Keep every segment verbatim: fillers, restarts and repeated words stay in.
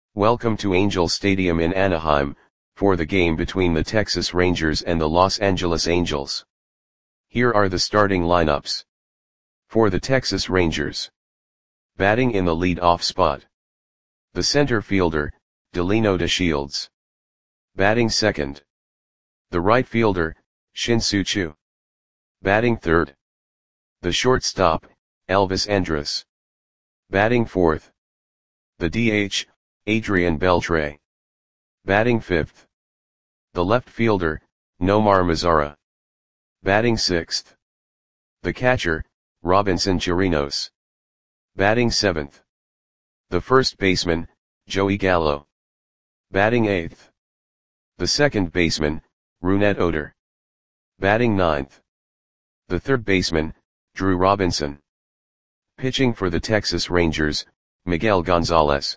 Welcome to Angel Stadium in Anaheim, for the game between the Texas Rangers and the Los Angeles Angels. Here are the starting lineups. For the Texas Rangers. Batting in the lead-off spot. The center fielder, Delino DeShields. Batting second. The right fielder, Shin-Soo Choo. Batting third. The shortstop, Elvis Andrus. Batting fourth. The D H, Adrian Beltre. Batting fifth. The left fielder, Nomar Mazara. Batting sixth. The catcher, Robinson Chirinos. Batting seventh. The first baseman, Joey Gallo. Batting eighth. The second baseman, Rougned Odor. Batting ninth. The third baseman, Drew Robinson. Pitching for the Texas Rangers, Miguel Gonzalez.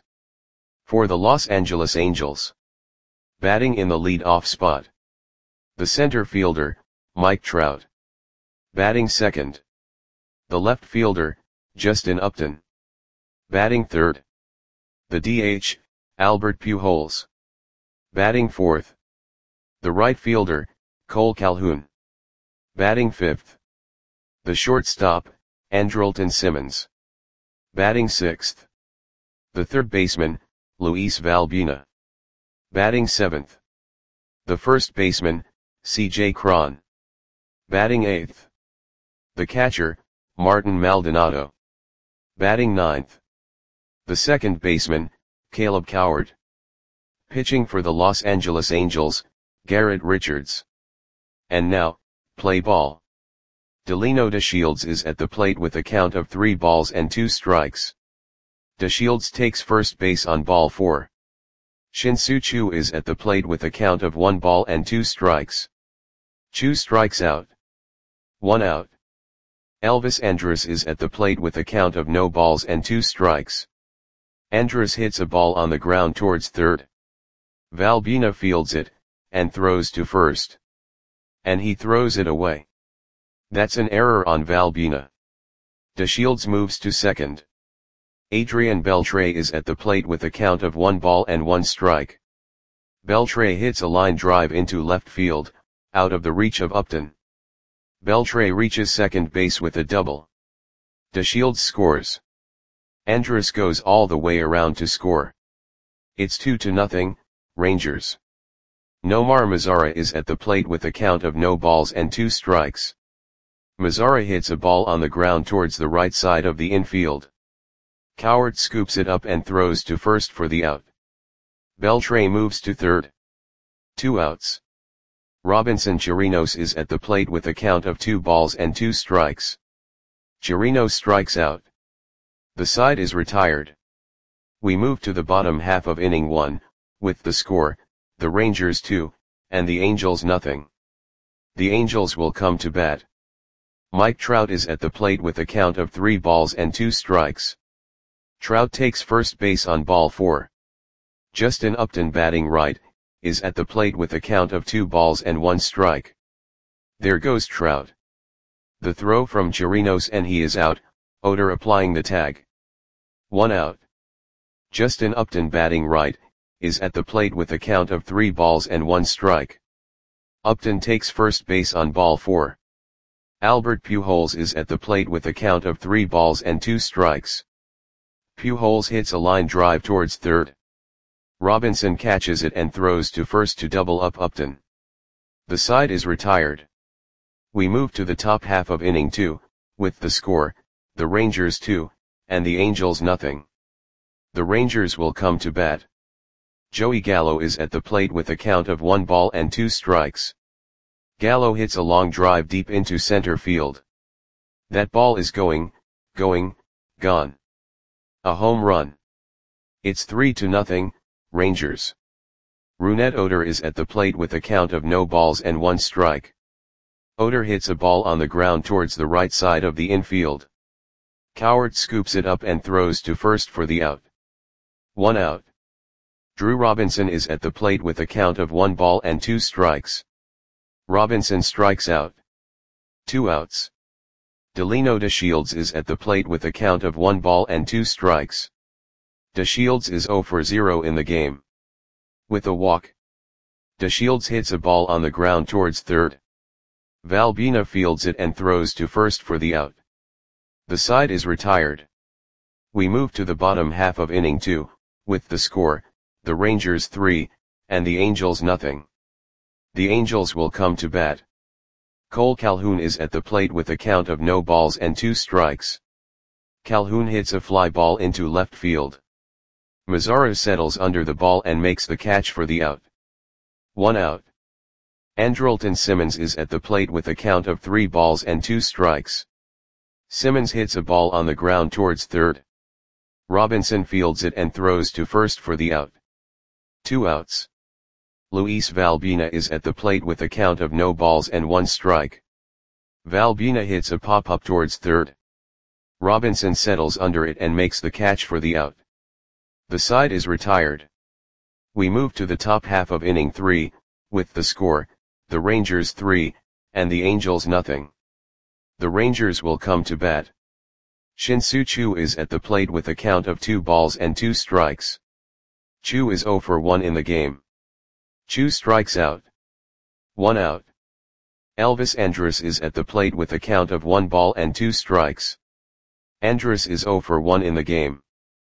For the Los Angeles Angels. Batting in the lead-off spot. The center fielder, Mike Trout. Batting second. The left fielder, Justin Upton. Batting third. The D H, Albert Pujols. Batting fourth. The right fielder, Cole Calhoun. Batting fifth. The shortstop, Andrelton Simmons. Batting sixth. The third baseman, Luis Valbuena. Batting seventh. The first baseman, C J Cron. Batting eighth. The catcher, Martin Maldonado. Batting ninth. The second baseman, Caleb Coward. Pitching for the Los Angeles Angels, Garrett Richards. And now, play ball. Delino DeShields is at the plate with a count of three balls and two strikes. DeShields takes first base on ball four. Shin-Soo Choo is at the plate with a count of one ball and two strikes. Choo strikes out. One out. Elvis Andrus is at the plate with a count of no balls and two strikes. Andrus hits a ball on the ground towards third. Valbuena fields it, and throws to first. And he throws it away. That's an error on Valbuena. DeShields moves to second. Adrian Beltre is at the plate with a count of one ball and one strike. Beltre hits a line drive into left field, out of the reach of Upton. Beltre reaches second base with a double. DeShields scores. Andrus goes all the way around to score. It's two to nothing, Rangers. Nomar Mazara is at the plate with a count of no balls and two strikes. Mazara hits a ball on the ground towards the right side of the infield. Coward scoops it up and throws to first for the out. Beltre moves to third. Two outs. Robinson Chirinos is at the plate with a count of two balls and two strikes. Chirinos strikes out. The side is retired. We move to the bottom half of inning one, with the score, the Rangers two, and the Angels nothing. The Angels will come to bat. Mike Trout is at the plate with a count of three balls and two strikes. Trout takes first base on ball four. Justin Upton, batting right, is at the plate with a count of two balls and one strike. There goes Trout. The throw from Chirinos and he is out, Odor applying the tag. One out. Justin Upton, batting right, is at the plate with a count of three balls and one strike. Upton takes first base on ball four. Albert Pujols is at the plate with a count of three balls and two strikes. Pujols hits a line drive towards third. Robinson catches it and throws to first to double up Upton. The side is retired. We move to the top half of inning two, with the score, the Rangers two, and the Angels nothing. The Rangers will come to bat. Joey Gallo is at the plate with a count of one ball and two strikes. Gallo hits a long drive deep into center field. That ball is going, going, gone. A home run. It's three to nothing, Rangers. Rougned Odor is at the plate with a count of no balls and one strike. Odor hits a ball on the ground towards the right side of the infield. Coward scoops it up and throws to first for the out. One out. Drew Robinson is at the plate with a count of one ball and two strikes. Robinson strikes out. Two outs. Delino DeShields is at the plate with a count of one ball and two strikes. De Shields is zero for zero in the game. With a walk, De Shields hits a ball on the ground towards third. Valbuena fields it and throws to first for the out. The side is retired. We move to the bottom half of inning two, with the score, the Rangers three, and the Angels nothing. The Angels will come to bat. Cole Calhoun is at the plate with a count of no balls and two strikes. Calhoun hits a fly ball into left field. Mazara settles under the ball and makes the catch for the out. One out. Andrelton Simmons is at the plate with a count of three balls and two strikes. Simmons hits a ball on the ground towards third. Robinson fields it and throws to first for the out. Two outs. Luis Valbuena is at the plate with a count of no balls and one strike. Valbuena hits a pop-up towards third. Robinson settles under it and makes the catch for the out. The side is retired. We move to the top half of inning three, with the score, the Rangers three, and the Angels nothing. The Rangers will come to bat. Shin-Soo Choo is at the plate with a count of two balls and two strikes. Choo is zero for one in the game. Choo strikes out. One out. Elvis Andrus is at the plate with a count of one ball and two strikes. Andrus is zero for one in the game.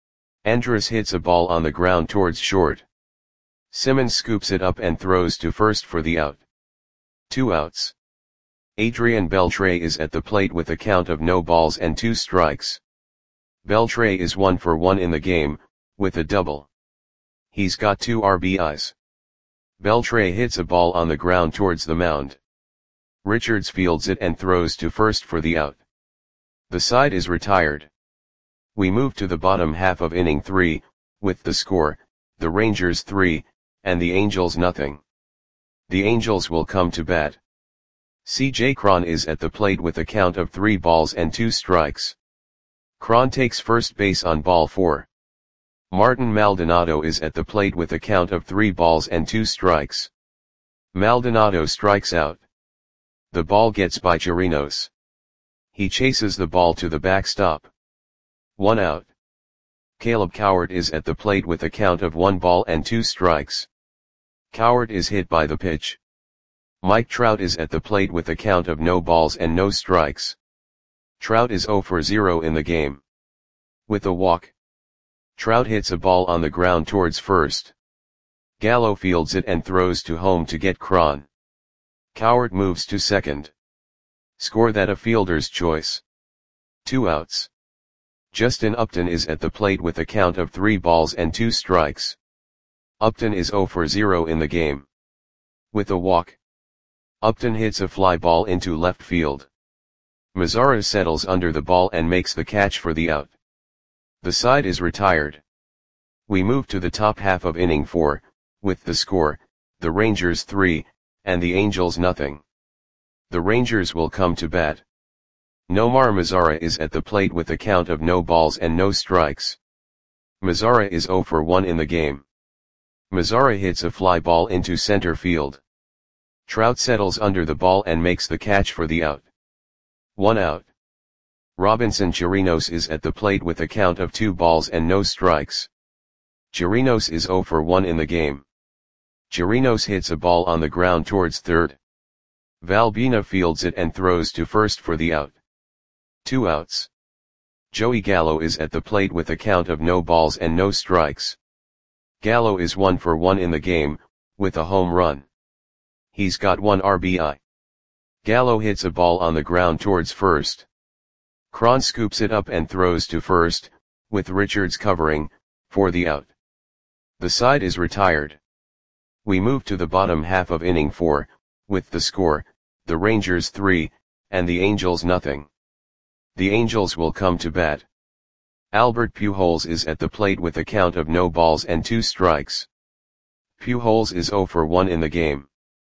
Andrus hits a ball on the ground towards short. Simmons scoops it up and throws to first for the out. Two outs. Adrian Beltre is at the plate with a count of no balls and two strikes. Beltre is one for one in the game, with a double. He's got two R B Is. Beltre hits a ball on the ground towards the mound. Richards fields it and throws to first for the out. The side is retired. We move to the bottom half of inning three, with the score, the Rangers three, and the Angels nothing. The Angels will come to bat. C J Cron is at the plate with a count of three balls and two strikes. Cron takes first base on ball four. Martin Maldonado is at the plate with a count of three balls and two strikes. Maldonado strikes out. The ball gets by Chirinos. He chases the ball to the backstop. One out. Caleb Cowart is at the plate with a count of one ball and two strikes. Cowart is hit by the pitch. Mike Trout is at the plate with a count of no balls and no strikes. Trout is zero for zero in the game. With a walk, Trout hits a ball on the ground towards first. Gallo fields it and throws to home to get Cron. Cowart moves to second. Score that a fielder's choice. Two outs. Justin Upton is at the plate with a count of three balls and two strikes. Upton is zero for zero in the game. With a walk, Upton hits a fly ball into left field. Mazara settles under the ball and makes the catch for the out. The side is retired. We move to the top half of inning four, with the score, the Rangers three, and the Angels nothing. The Rangers will come to bat. Nomar Mazara is at the plate with a count of no balls and no strikes. Mazara is zero for one in the game. Mazara hits a fly ball into center field. Trout settles under the ball and makes the catch for the out. One out. Robinson Chirinos is at the plate with a count of two balls and no strikes. Chirinos is zero for one in the game. Chirinos hits a ball on the ground towards third. Valbuena fields it and throws to first for the out. Two outs. Joey Gallo is at the plate with a count of no balls and no strikes. Gallo is one for one in the game, with a home run. He's got one R B I. Gallo hits a ball on the ground towards first. Cron scoops it up and throws to first, with Richards covering, for the out. The side is retired. We move to the bottom half of inning four, with the score, the Rangers three, and the Angels nothing. The Angels will come to bat. Albert Pujols is at the plate with a count of no balls and two strikes. Pujols is zero for one in the game.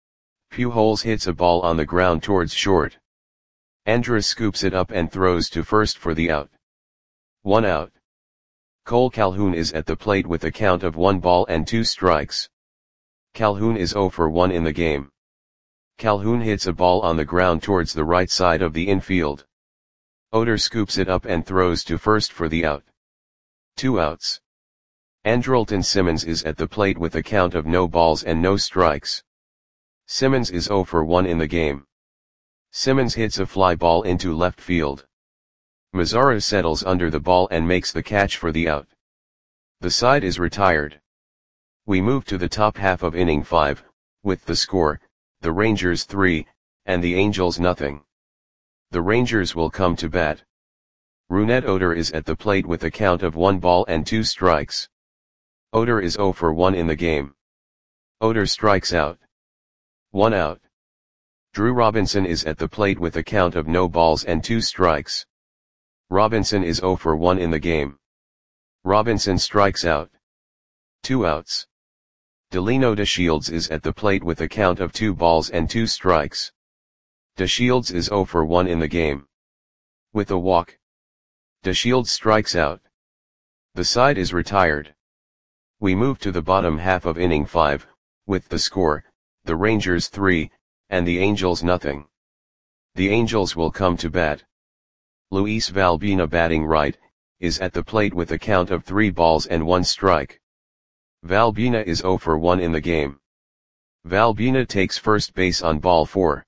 Pujols hits a ball on the ground towards short. Andrus scoops it up and throws to first for the out. One out. Cole Calhoun is at the plate with a count of one ball and two strikes. Calhoun is zero for one in the game. Calhoun hits a ball on the ground towards the right side of the infield. Oder scoops it up and throws to first for the out. Two outs. Andrelton Simmons is at the plate with a count of no balls and no strikes. Simmons is zero for one in the game. Simmons hits a fly ball into left field. Mazara settles under the ball and makes the catch for the out. The side is retired. We move to the top half of inning five, with the score, the Rangers three, and the Angels nothing. The Rangers will come to bat. Rougned Odor is at the plate with a count of one ball and two strikes. Odor is zero for one in the game. Odor strikes out. One out. Drew Robinson is at the plate with a count of no balls and two strikes. Robinson is zero for one in the game. Robinson strikes out. Two outs. Delino DeShields is at the plate with a count of two balls and two strikes. DeShields is zero for one in the game. With a walk. DeShields strikes out. The side is retired. We move to the bottom half of inning five, with the score, the Rangers three, and the Angels nothing. The Angels will come to bat. Luis Valbuena, batting right, is at the plate with a count of three balls and one strike. Valbuena is zero for one in the game. Valbuena takes first base on ball four.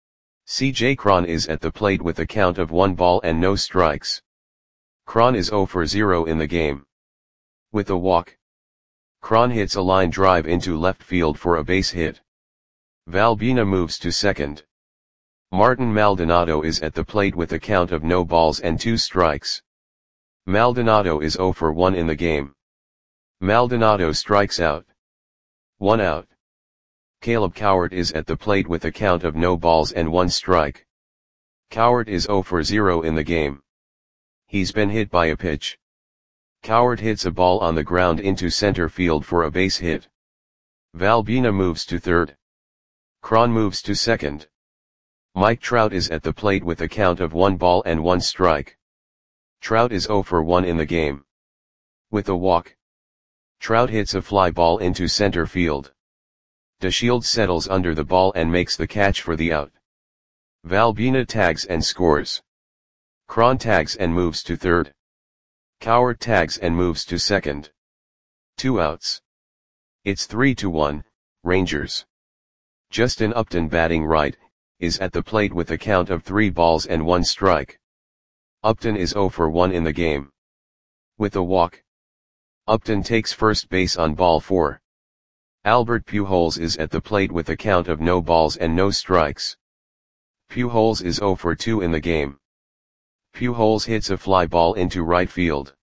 C J Cron is at the plate with a count of one ball and no strikes. Cron is zero for zero in the game. With a walk. Cron hits a line drive into left field for a base hit. Valbuena moves to second. Martin Maldonado is at the plate with a count of no balls and two strikes. Maldonado is zero for one in the game. Maldonado strikes out. One out. Caleb Cowart is at the plate with a count of no balls and one strike. Cowart is zero for zero in the game. He's been hit by a pitch. Cowart hits a ball on the ground into center field for a base hit. Valbuena moves to third. Cron moves to second. Mike Trout is at the plate with a count of one ball and one strike. Trout is zero for one in the game. With a walk. Trout hits a fly ball into center field. DeShields settles under the ball and makes the catch for the out. Valbuena tags and scores. Cron tags and moves to third. Cowart tags and moves to second. Two outs. It's three to one, Rangers. Justin Upton, batting right, is at the plate with a count of three balls and one strike. Upton is zero for one in the game. With a walk. Upton takes first base on ball four. Albert Pujols is at the plate with a count of no balls and no strikes. Pujols is zero for two in the game. Pujols hits a fly ball into right field.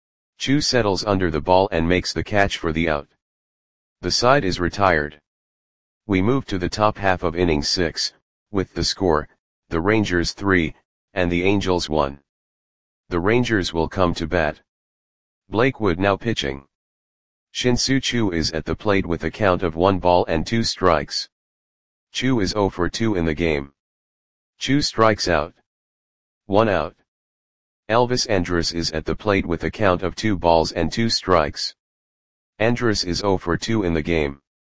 Chu settles under the ball and makes the catch for the out. The side is retired. We move to the top half of inning six, with the score, the Rangers three, and the Angels one. The Rangers will come to bat. Blake Wood now pitching. Shin-Soo Choo is at the plate with a count of one ball and two strikes. Choo is zero for two in the game. Choo strikes out. One out. Elvis Andrus is at the plate with a count of two balls and two strikes. Andrus is zero for two in the game.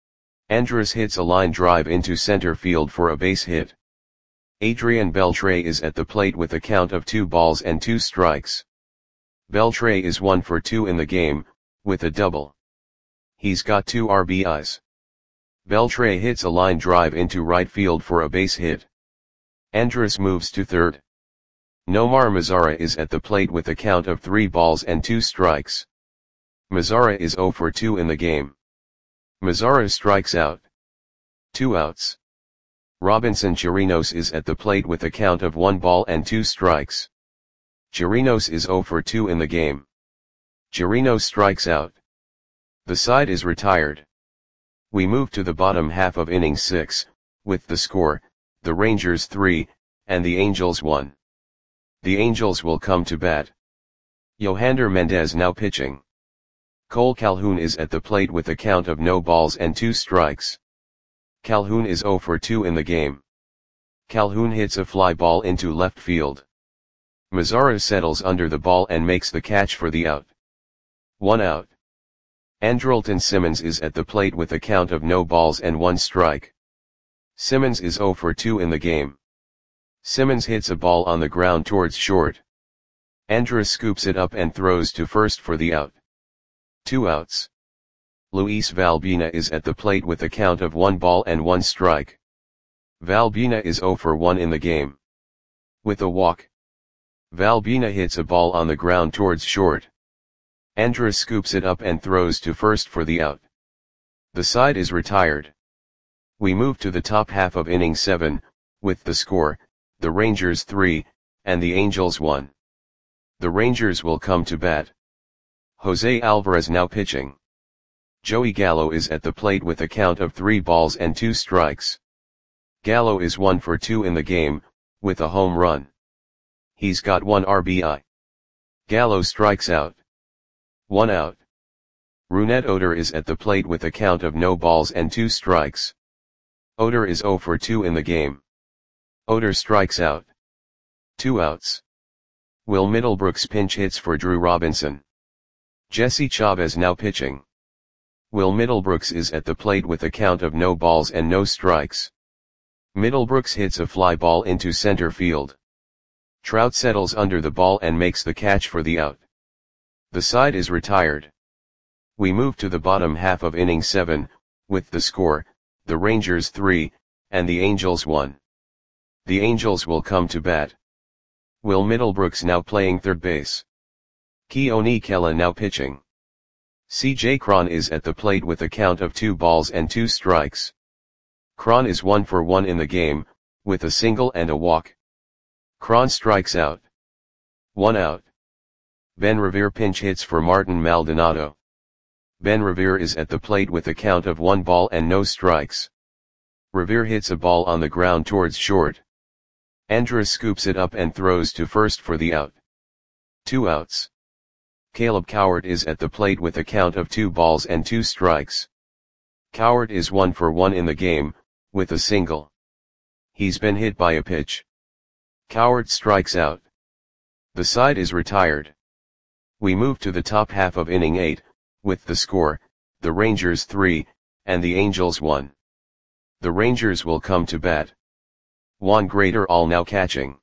Andrus hits a line drive into center field for a base hit. Adrian Beltre is at the plate with a count of two balls and two strikes. Beltre is one for two in the game, with a double. He's got two R B Is. Beltre hits a line drive into right field for a base hit. Andrus moves to third. Nomar Mazara is at the plate with a count of three balls and two strikes. Mazara is zero for two in the game. Mazara strikes out. Two outs. Robinson Chirinos is at the plate with a count of one ball and two strikes. Chirinos is zero for two in the game. Chirinos strikes out. The side is retired. We move to the bottom half of inning six, with the score, the Rangers three, and the Angels one. The Angels will come to bat. Yohander Mendez now pitching. Cole Calhoun is at the plate with a count of no balls and two strikes. Calhoun is zero for two in the game. Calhoun hits a fly ball into left field. Mazara settles under the ball and makes the catch for the out. One out. Andrelton Simmons is at the plate with a count of no balls and one strike. Simmons is zero for two in the game. Simmons hits a ball on the ground towards short. Andrus scoops it up and throws to first for the out. Two outs. Luis Valbuena is at the plate with a count of one ball and one strike. Valbuena is zero for one in the game. With a walk. Valbuena hits a ball on the ground towards short. Andrus scoops it up and throws to first for the out. The side is retired. We move to the top half of inning seven, with the score, the Rangers three, and the Angels one. The Rangers will come to bat. Jose Alvarez now pitching. Joey Gallo is at the plate with a count of three balls and two strikes. Gallo is one for two in the game, with a home run. He's got one R B I. Gallo strikes out. One out. Rougned Odor is at the plate with a count of no balls and two strikes. Odor is zero for two in the game. Odor strikes out. Two outs. Will Middlebrooks pinch hits for Drew Robinson. Jesse Chavez now pitching. Will Middlebrooks is at the plate with a count of no balls and no strikes. Middlebrooks hits a fly ball into center field. Trout settles under the ball and makes the catch for the out. The side is retired. We move to the bottom half of inning seven, with the score, the Rangers three, and the Angels one. The Angels will come to bat. Will Middlebrooks now playing third base. Keone Kela now pitching. C J Cron is at the plate with a count of two balls and two strikes. Cron is one for one in the game, with a single and a walk. Cron strikes out. One out. Ben Revere pinch hits for Martin Maldonado. Ben Revere is at the plate with a count of one ball and no strikes. Revere hits a ball on the ground towards short. Andrus scoops it up and throws to first for the out. Two outs. Caleb Cowart is at the plate with a count of two balls and two strikes. Cowart is one for one in the game, with a single. He's been hit by a pitch. Cowart strikes out. The side is retired. We move to the top half of inning eight, with the score, the Rangers three, and the Angels one. The Rangers will come to bat. Juan Graterol now catching.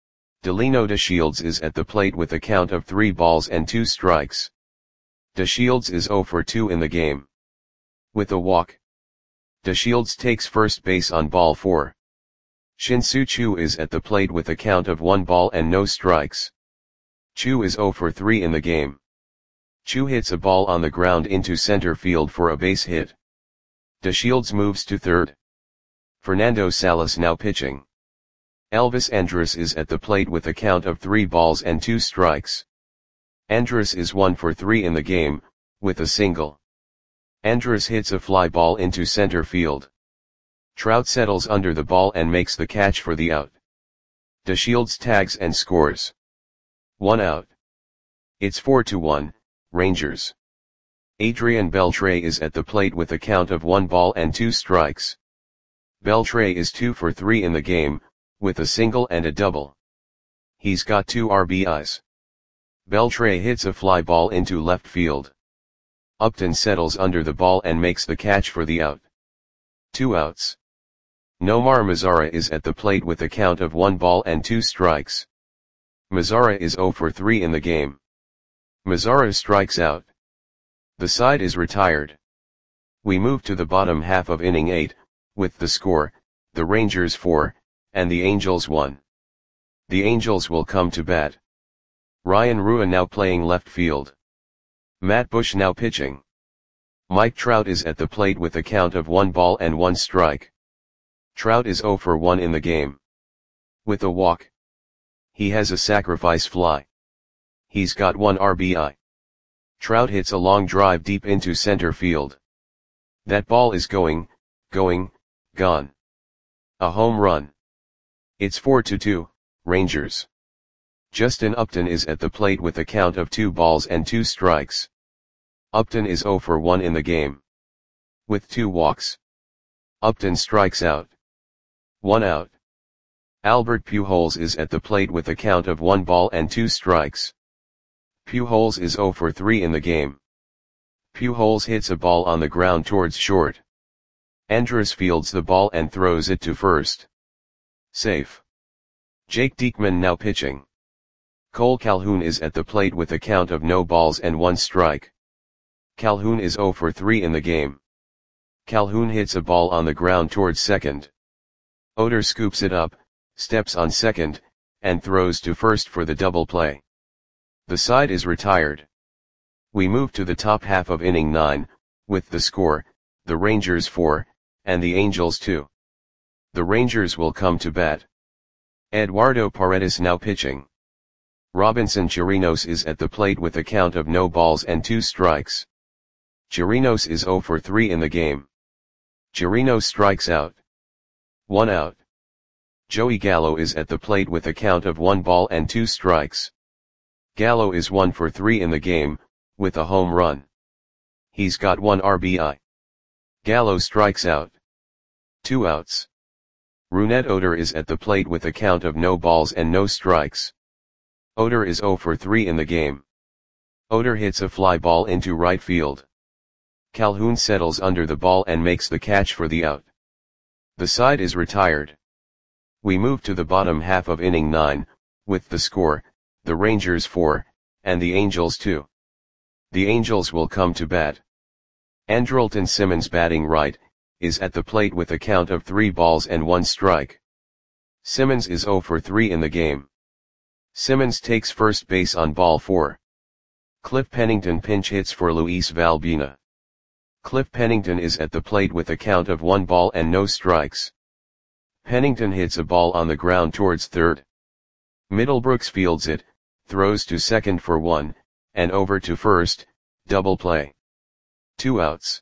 Delino DeShields is at the plate with a count of three balls and two strikes. DeShields is zero for two in the game. With a walk. DeShields takes first base on ball four. Shin-Soo Choo is at the plate with a count of one ball and no strikes. Choo is zero for three in the game. Choo hits a ball on the ground into center field for a base hit. DeShields moves to third. Fernando Salas now pitching. Elvis Andrus is at the plate with a count of three balls and two strikes. Andrus is one for three in the game, with a single. Andrus hits a fly ball into center field. Trout settles under the ball and makes the catch for the out. DeShields tags and scores. One out. It's four to one, Rangers. Adrian Beltre is at the plate with a count of one ball and two strikes. Beltre is two for three in the game, with a single and a double. He's got two R B Is. Beltre hits a fly ball into left field. Upton settles under the ball and makes the catch for the out. Two outs. Nomar Mazara is at the plate with a count of one ball and two strikes. Mazara is zero for three in the game. Mazara strikes out. The side is retired. We move to the bottom half of inning eight, with the score, the Rangers four, and the Angels one. The Angels will come to bat. Ryan Rua now playing left field. Matt Bush now pitching. Mike Trout is at the plate with a count of one ball and one strike. Trout is zero for one in the game. With a walk. He has a sacrifice fly. He's got one R B I. Trout hits a long drive deep into center field. That ball is going, going, gone. A home run. It's four to two, Rangers. Justin Upton is at the plate with a count of two balls and two strikes. Upton is zero for one in the game. With two walks. Upton strikes out. One out. Albert Pujols is at the plate with a count of one ball and two strikes. Pujols is zero for three in the game. Pujols hits a ball on the ground towards short. Andrus fields the ball and throws it to first. Safe. Jake Diekman now pitching. Cole Calhoun is at the plate with a count of no balls and one strike. Calhoun is zero for three in the game. Calhoun hits a ball on the ground towards second. Oder scoops it up, steps on second, and throws to first for the double play. The side is retired. We move to the top half of inning nine, with the score, the Rangers four, and the Angels two. The Rangers will come to bat. Eduardo Paredes now pitching. Robinson Chirinos is at the plate with a count of no balls and two strikes. Chirinos is zero for three in the game. Chirinos strikes out. One out. Joey Gallo is at the plate with a count of one ball and two strikes. Gallo is one for three in the game, with a home run. He's got one R B I. Gallo strikes out. Two outs. Rougned Odor is at the plate with a count of no balls and no strikes. Odor is zero for three in the game. Odor hits a fly ball into right field. Calhoun settles under the ball and makes the catch for the out. The side is retired. We move to the bottom half of inning nine, with the score, the Rangers four, and the Angels two. The Angels will come to bat. Andrelton Simmons batting right, is at the plate with a count of three balls and one strike. Simmons is zero for three in the game. Simmons takes first base on ball four. Cliff Pennington pinch hits for Luis Valbuena. Cliff Pennington is at the plate with a count of one ball and no strikes. Pennington hits a ball on the ground towards third. Middlebrooks fields it, throws to second for one, and over to first, double play. Two outs.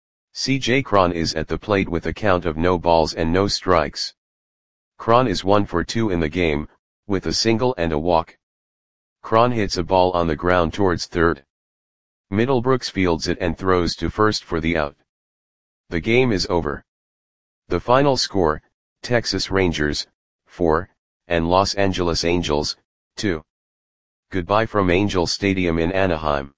C J Cron is at the plate with a count of no balls and no strikes. Cron is one for two in the game, with a single and a walk. Cron hits a ball on the ground towards third. Middlebrooks fields it and throws to first for the out. The game is over. The final score, Texas Rangers, four, and Los Angeles Angels, two. Goodbye from Angel Stadium in Anaheim.